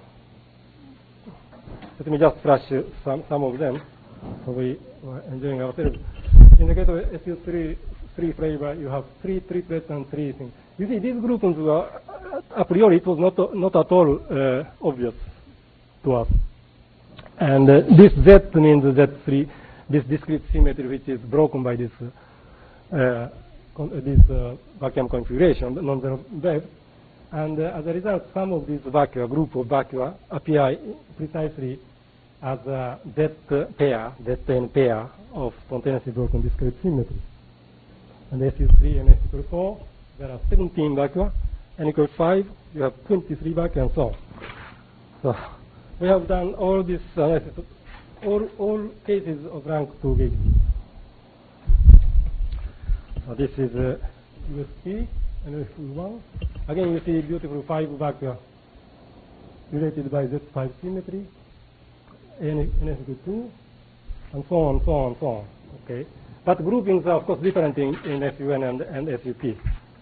Speaker 1: let me just flash some of them, so we are enjoying ourselves. In the case of SU3 flavor, you have 3 triplets and 3 things. You see, these groupings were, a priori, it was not at all obvious to us. And this Z means Z3, this discrete symmetry which is broken by this vacuum configuration, non-zero wave. And as a result, some of these vacua, group of vacua, appear precisely as a Z10 pair of spontaneously broken discrete symmetry. And SU3 and S equals 4, there are 17 vacua. N equals 5, you have 23 vacua, and so on. So we have done all this analysis, all cases of rank 2 gauge. So this is USP and USP1. Again, you see beautiful 5 vacua related by Z5 symmetry, N equals 2, and so on, so on, so on. Okay, but groupings are of course different in SUN and SUP.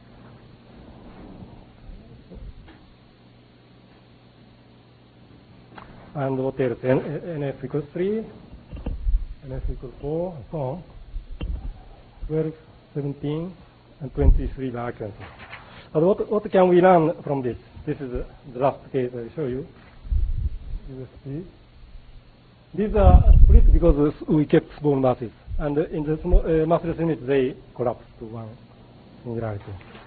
Speaker 1: And what else? NF equals 3, NF equals 4, and so on. 12, 17, and 23 vacuums. But what can we learn from this? This is the last case I show you. USP. These are split because we kept small masses. And in the massless limit, they collapse to one singularity.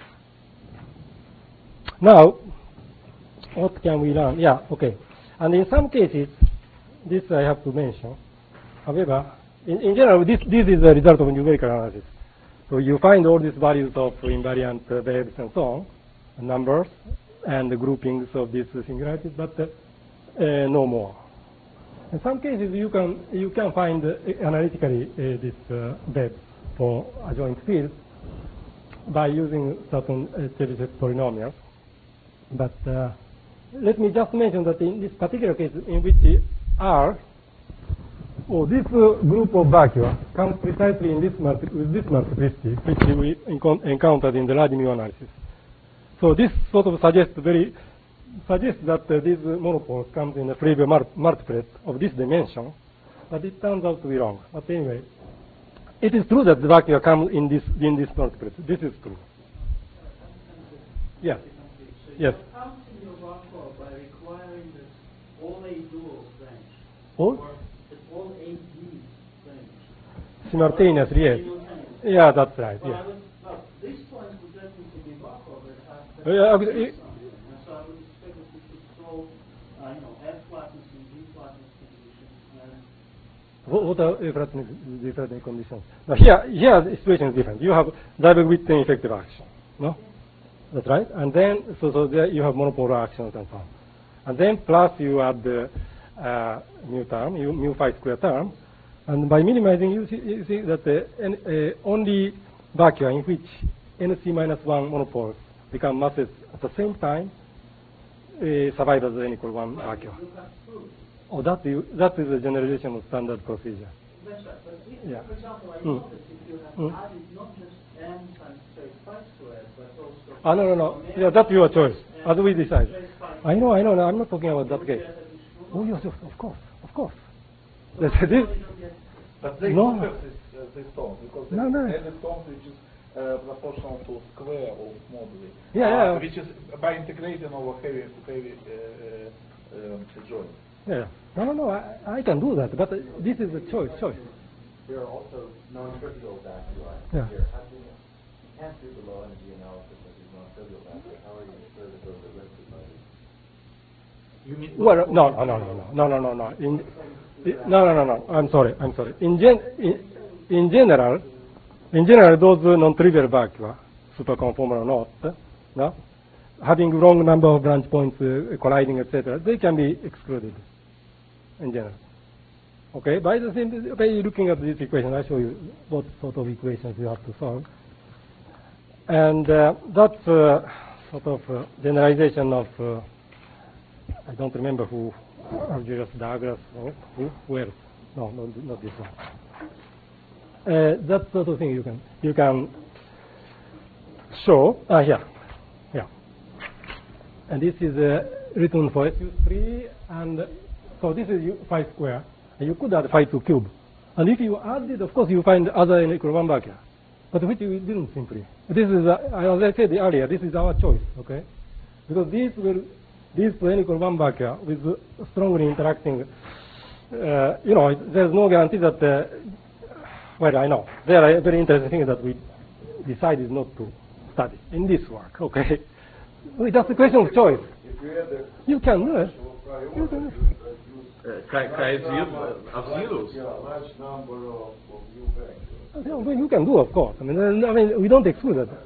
Speaker 1: Now, what can we learn? Yeah, okay. And in some cases, this I have to mention. However, in general, this is the result of numerical analysis. So you find all these values of invariant waves and so on, numbers, and the groupings of these singularities, but no more. In some cases, you can find analytically this waves for adjoint fields by using certain Chebyshev polynomials. But let me just mention that in this particular case, in which R, this group of vacua comes precisely in with this multiplicity, which we encountered in the large mu analysis. So this sort of suggests that these monopoles come in a Flavio multiplet of this dimension, but it turns out to be wrong. But anyway, it is true that the vacua come in this multiplet. This is true. Yes. Yes.
Speaker 4: By requiring that all A duals vanish.
Speaker 1: All?
Speaker 4: Or that all A Ds vanish.
Speaker 1: Simultaneously, yes. Yeah, that's right.
Speaker 4: Well,
Speaker 1: Yes.
Speaker 4: these points would definitely be Markov.
Speaker 1: Yeah,
Speaker 4: so I would expect that we could solve, F flatness and D flatness conditions.
Speaker 1: What are different conditions? Now here the situation is different. You have Dybek-Witten effective action, no? That's right. And then, so there you have monopolar actions and so on. And then plus you add the mu term, mu phi square term. And by minimizing, you see that only vacua in which NC minus 1 monopoles become masses at the same time survive as n equal 1 vacua. Oh, that is a generalization of standard procedure.
Speaker 4: That's right. But
Speaker 1: Yeah.
Speaker 4: for example, I noticed if you have added not just n times say phi squared, but also
Speaker 1: No. Yeah, that's your choice. As we decide. I know. No, I'm not talking about that case. Oh, yes, of course. This.
Speaker 2: But they
Speaker 1: No.
Speaker 2: compare this term because
Speaker 1: No.
Speaker 2: any term which is proportional to square of moduli.
Speaker 1: Yeah.
Speaker 2: Which is by integrating over heavy joint.
Speaker 1: Yeah. No. I can do that, but this is a choice.
Speaker 3: There are also non-trivial vacui
Speaker 1: Yeah.
Speaker 3: here. How do you can't do the low energy analysis of these non-trivial vacui. How are you sure that those are lifted by these?
Speaker 2: You mean
Speaker 1: Well, no. No. I'm sorry. In general, those non-trivial vacua, superconformal or not, no, having wrong number of branch points colliding, etc., they can be excluded in general. Okay, by the same, by looking at this equation, I show you what sort of equations you have to solve. And that's sort of generalization of, I don't remember who, Argyros, Douglas, or who else? No, not this one. That sort of thing you can show. Here. And this is written for SU3, and so this is phi square. And you could add phi to cube. And if you add it, of course, you find other n equal 1 vacua, but which we didn't simply. This is, as I said earlier, this is our choice, okay? Because these to n equal 1 vacua with strongly interacting, there's no guarantee that, well, I know. There are very interesting things that we decided not to study in this work, okay? That's a question of choice. You can do it.
Speaker 2: Chi is of zeros.
Speaker 3: Large number of new vectors.
Speaker 1: Yeah, well, you can do, of course. I mean, we don't exclude it.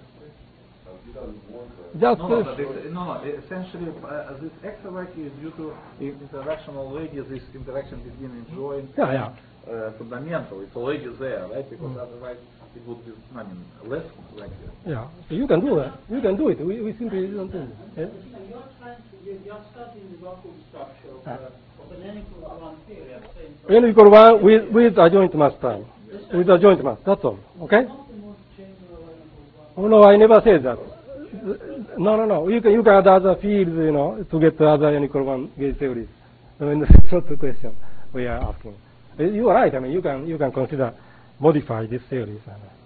Speaker 1: Just
Speaker 2: Essentially, this extra vacuum is due to the interaction already. This interaction between joint fundamental. It's already there, right? Because otherwise it would be less vacuum.
Speaker 1: Yeah. So you can do that. You can do it. We simply don't do it. Yeah?
Speaker 4: You're studying the vacuum structure of an n equal 1 theory.
Speaker 1: N equal 1 with adjoint mass time. With adjoint mass. That's all. Okay? Oh no, I never said that. No. You can add other fields, to get other n equal 1 gauge theories. I mean, that's not the question we are asking. You are right. I mean, you can consider modify these theories.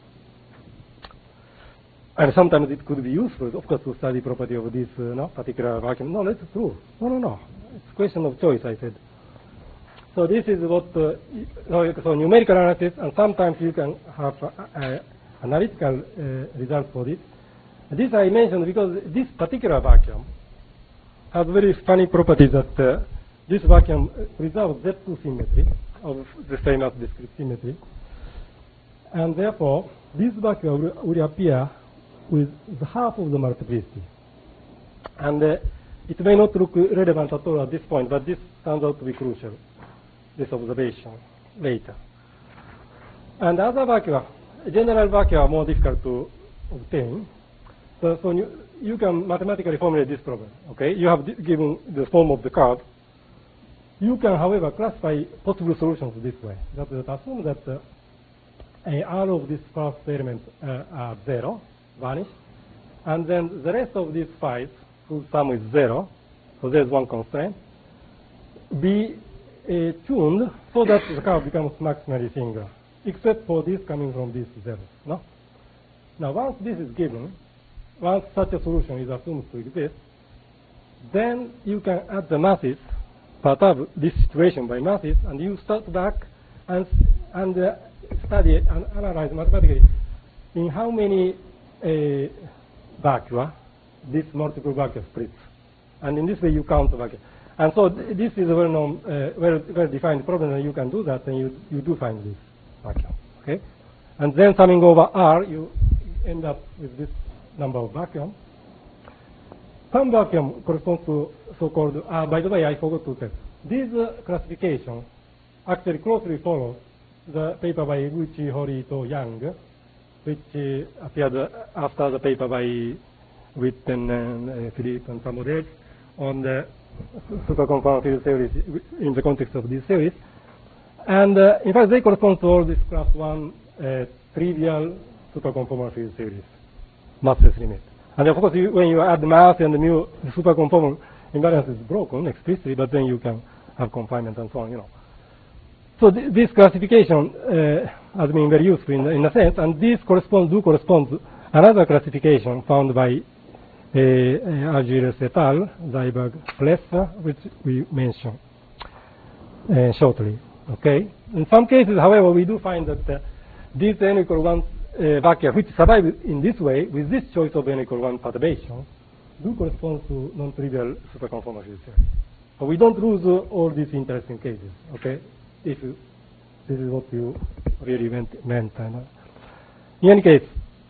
Speaker 1: And sometimes it could be useful, of course, to study property of this particular vacuum. No, that's true. No. It's a question of choice, I said. So this is what, so numerical analysis, and sometimes you can have analytical results for this. This I mentioned because this particular vacuum has very funny properties that this vacuum preserves Z2 symmetry of the famous discrete symmetry. And therefore, this vacuum will appear with the half of the multiplicity. And it may not look relevant at all at this point, but this turns out to be crucial, this observation later. And other vacua, general vacua, are more difficult to obtain. So you can mathematically formulate this problem. Okay, you have given the form of the curve. You can, however, classify possible solutions this way. That is, assume that R of this first element are 0, vanish, and then the rest of these phi's, whose sum is 0, so there's one constraint, be tuned so that the curve becomes maximally singular, except for this coming from these zeros. No? Now, once this is given, once such a solution is assumed to exist, then you can add the masses, perturb this situation by masses, and you start back and study and analyze mathematically in how many vacua this multiple vacua splits. And in this way you count the vacua. And so this is a well-known, well-defined problem, and you can do that, and you do find this vacuum. Okay? And then summing over R, you end up with this number of vacuum. Some vacuum corresponds to so-called, by the way, I forgot to tell. This classification actually closely follows the paper by Eguchi, Hori, Yang, which appeared after the paper by Witten and Philippe and some others on the superconformal field theories in the context of these theories. And in fact, they correspond to all these class 1 trivial superconformal field theories, massless limit. And of course, when you add mass and mu, the superconformal invariance is broken explicitly, but then you can have confinement and so on, So this classification has been very useful in a sense, and these correspond to another classification found by Argyros et al., Zyberg, Plesser, which we mention shortly. Okay. In some cases, however, we do find that these n equal 1 vacua, which survive in this way with this choice of n equal 1 perturbation, do correspond to non-trivial superconformal field theory. But we don't lose all these interesting cases. Okay. if this is what you really meant. In any case,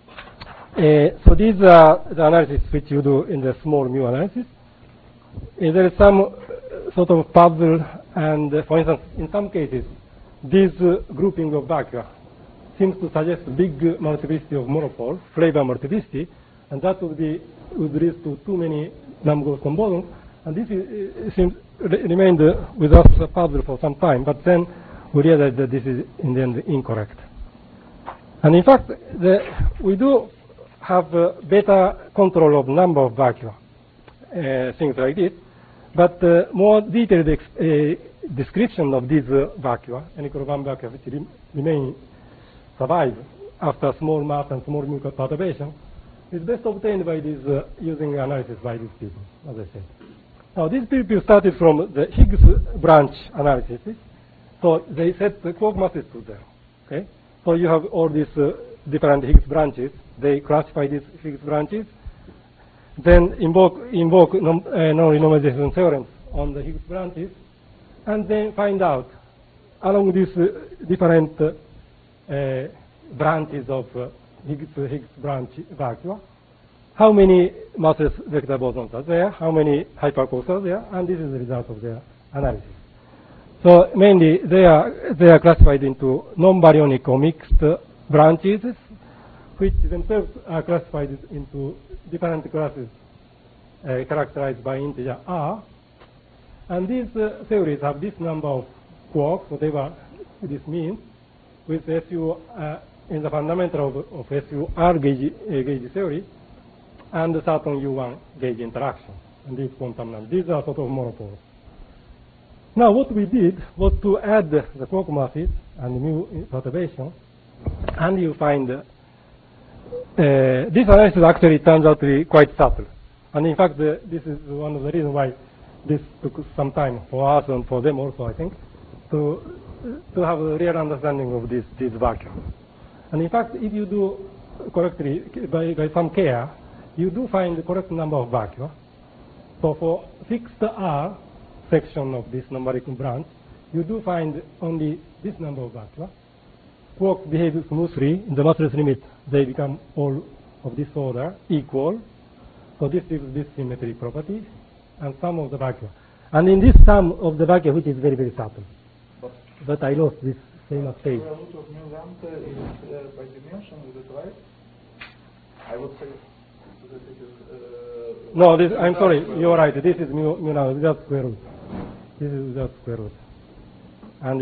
Speaker 1: so these are the analysis which you do in the small mu analysis. There is some sort of puzzle, and for instance, in some cases, this grouping of vacua seems to suggest big multiplicity of monopole, flavor multiplicity, and that would lead to too many number-Gaussian bosons. And this seems remained with us a puzzle for some time, but then we realized that this is in the end incorrect. And in fact, we do have better control of number of vacua, things like this, but more detailed description of these vacua, N=1 vacua which survive after small mass and small mu perturbation, is best obtained by this using analysis by these people, as I said. Now, these people started from the Higgs branch analysis. So they set the quark masses to them. Okay? So you have all these different Higgs branches. They classify these Higgs branches, then invoke non-renormalization theorems on the Higgs branches, and then find out along these different branches of Higgs branch vacua, how many massless vector bosons are there, how many hyperquarks are there, and this is the result of their analysis. So mainly they are classified into non-baryonic or mixed branches, which themselves are classified into different classes characterized by integer r. And these theories have this number of quarks, whatever this means, with SU in the fundamental of SU R gauge theory, and a certain U1 gauge interaction. And these quantum numbers, these are sort of monopoles. Now, what we did was to add the quark masses and mu perturbation, and you find this analysis actually turns out to be quite subtle. And in fact, this is one of the reasons why this took some time for us and for them also, I think, to have a real understanding of this vacuum. And in fact, if you do correctly, by some care, you do find the correct number of vacua. So for fixed R section of this numeric branch, you do find only this number of vacua. Quarks behave smoothly in the massless limit. They become all of this order equal. So this is this symmetry property and sum of the vacua. And in this sum of the vacua, which is very, very subtle. But I lost this famous page.
Speaker 2: The root of mu lambda is by dimension, is it right? I would say that it is...
Speaker 1: no, I'm sorry, you're right. This is mu lambda without square root. This is without square root. And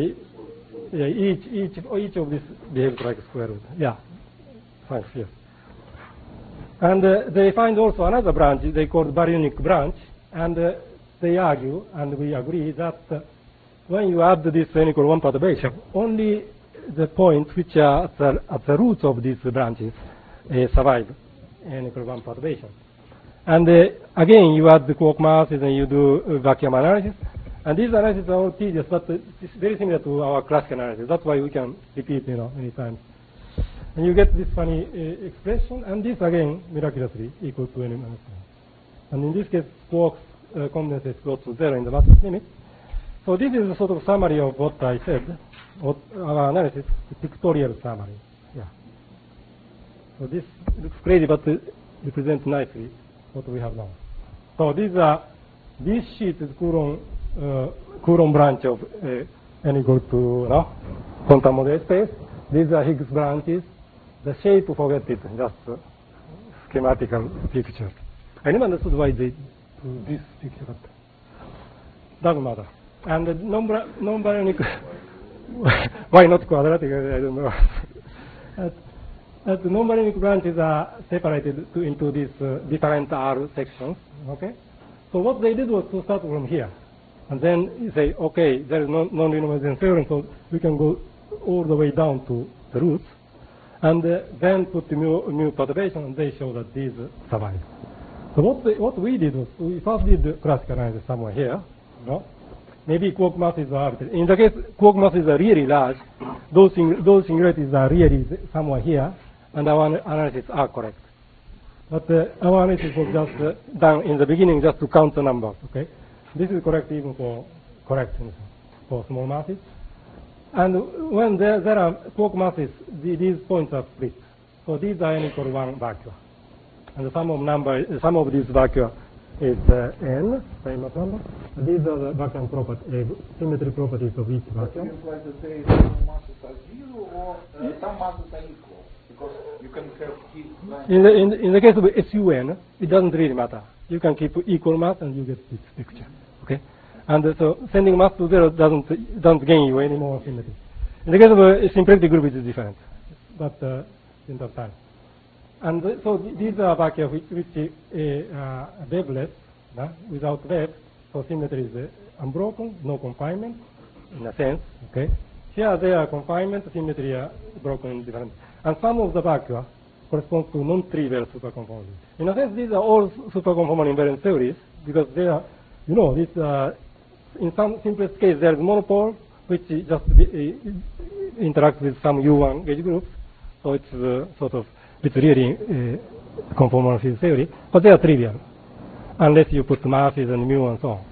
Speaker 1: each of these behaves like square root. Yeah, thanks, yes. And they find also another branch they call baryonic branch, and they argue, and we agree, that when you add this N=1 perturbation, only the points which are at the roots of these branches survive N=1 perturbation. And again, you add the quark masses and you do vacuum analysis. And these analyses are all tedious, but it's very similar to our classical analysis. That's why we can repeat, many times. And you get this funny expression, and this again, miraculously, equals to N-1. And in this case, quarks condensate goes to 0 in the massless limit. So this is a sort of summary of what I said, what our analysis, a pictorial summary. Yeah. So this looks crazy, but it represents nicely what we have now. So this sheet is Coulomb branch of N=, quantum model space. These are Higgs branches. The shape, forget it, just schematical picture. I never understood why they do this picture, but doesn't matter. And the non-baryonic, why not quadratic, I don't know. The non-baryonic branches are separated into these different R sections, okay? So what they did was to start from here. And then you say, okay, there is non-renormalization theorem, so we can go all the way down to the roots. And then put the mu perturbation, and they show that these survive. So what we did was, we first did the classical analysis somewhere here. Maybe quark masses are arbitrary. In the case quark masses are really large, those singularities are really somewhere here, and our analysis are correct. But our analysis was just done in the beginning just to count the numbers. Okay, this is correct even for correctness for small masses. And when there are quark masses, these points are split. So these are n equal 1 vacua. And the sum of these vacua is n, famous number. These are the vacuum property, symmetry properties of each
Speaker 2: But it
Speaker 1: vacuum.
Speaker 2: implies that there is some masses are zero or some masses are equal, because you can have heat lines.
Speaker 1: In the case of SUN, it doesn't really matter. You can keep equal mass and you get this picture. Okay, and so sending mass to zero doesn't gain you any more symmetry. In the case of a symplectic group, it is different, but in that time. And so these are vacua which waveless, without wave, so symmetry is unbroken, no confinement, in a sense. Okay, here there are confinement, symmetry are broken in different. And some of the vacua corresponds to non-trivial superconformity. In a sense, these are all superconformal invariant theories because they are, this, in some simplest case, there is monopole which just interacts with some U1 gauge groups. So it's it's really conformal field theory, but they are trivial unless you put masses and mu and so on.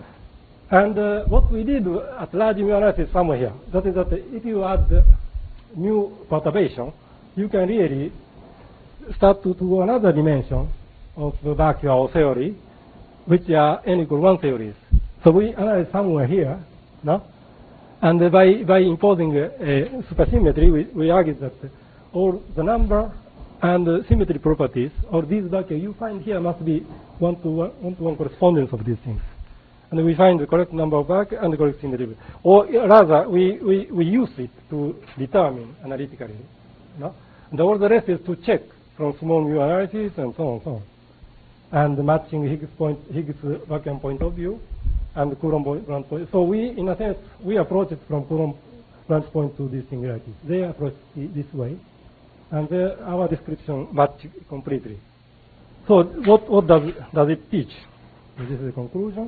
Speaker 1: And what we did at large mu analysis somewhere here, that is that if you add mu perturbation, you can really start to another dimension of the vacua or theory, which are n equal 1 theories. So we analyze somewhere here, no? And by imposing a supersymmetry, we argue that all the number and the symmetry properties of these vacua you find here must be one-to-one correspondence of these things. And we find the correct number of vacua and the correct symmetry. Or rather, we use it to determine analytically. No? And all the rest is to check from small mu analysis and so on and so on. And matching Higgs vacuum point of view and Coulomb branch point. So we, in a sense, we approach it from Coulomb branch point to these singularities. They approach it this way. And our description match completely. So what does it teach? This is the conclusion.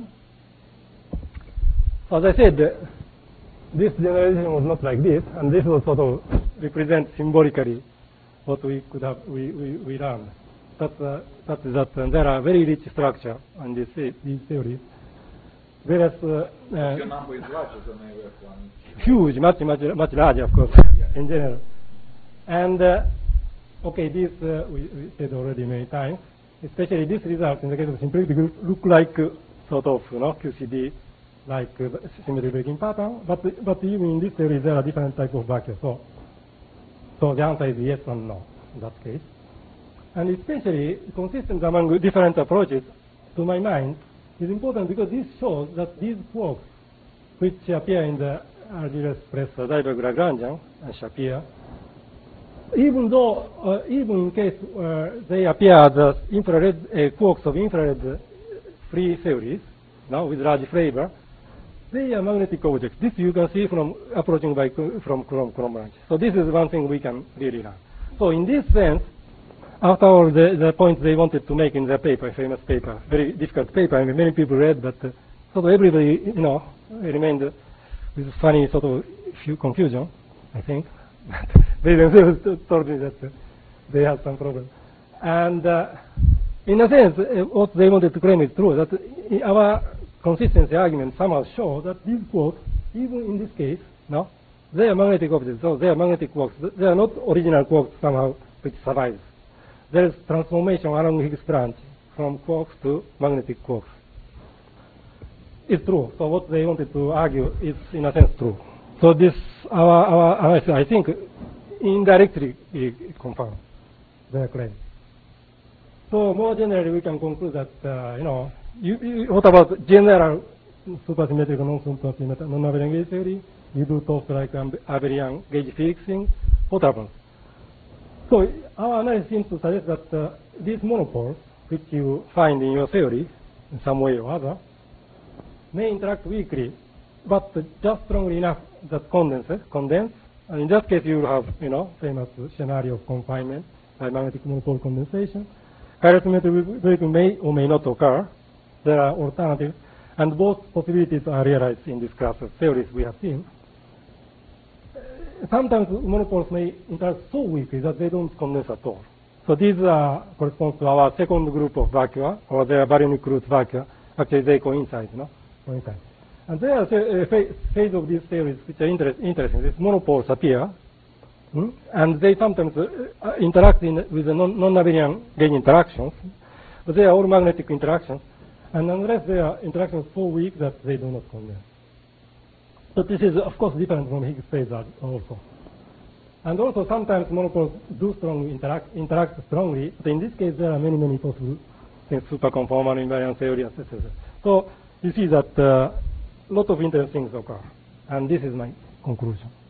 Speaker 1: So as I said, this generalization was not like this, and this will sort of represent symbolically what we could have we learned. That there are very rich structure on these theories. Whereas
Speaker 2: Your number is larger than AF1.
Speaker 1: Huge, much larger, of course, in general. And okay, this we said already many times. Especially this result in the case of symplectic group look like sort of QCD like symmetry breaking pattern. But even in this theory there are different types of vacua. So the answer is yes and no in that case. And especially consistent among different approaches, to my mind, is important because this shows that these quarks, which appear in the Argyres-Express Dybach-Lagrangian and Shapiro, even though, even in case they appear as infrared quarks of infrared free theories, with large flavor, they are magnetic objects. This you can see from approaching from Coulomb branch. So this is one thing we can really learn. So in this sense, after all the points they wanted to make in their paper, famous paper, very difficult paper, I mean, many people read, but sort of everybody, remained with funny sort of few confusion, I think. They themselves told me that they had some problem. And in a sense, what they wanted to claim is true, that our consistency argument somehow show that these quarks, even in this case, they are magnetic objects, so they are magnetic quarks. They are not original quarks somehow which survives. There is transformation along Higgs branch from quarks to magnetic quarks. It's true. So what they wanted to argue is, in a sense, true. So this, our analysis, I think, indirectly confirms their claim. So more generally, we can conclude that, what about general supersymmetric, non-supersymmetric, non-abelian gauge theory? You do talk like abelian gauge fixing. What happens? So our analysis seems to suggest that these monopoles, which you find in your theory in some way or other, may interact weakly, but just strongly enough that condense. And in that case, you will have, famous scenario of confinement by magnetic monopole condensation. Chiral symmetry breaking may or may not occur. There are alternatives, and both possibilities are realized in this class of theories we have seen. Sometimes monopoles may interact so weakly that they don't condense at all. So these correspond to our second group of vacua, or they are baryonic root vacua. Actually, they coincide, coincide. And there are a phase of these theories which are interesting. These monopoles appear, and they sometimes interact with the non-Abelian gain interactions. But they are all magnetic interactions. And unless they are interactions so weak that they do not condense. But this is, of course, different from Higgs phasor also. And also sometimes monopoles do strongly interact strongly. But in this case, there are many possible things, superconformal invariance theory, etc. So you see that a lot of interesting things occur. And this is my conclusion.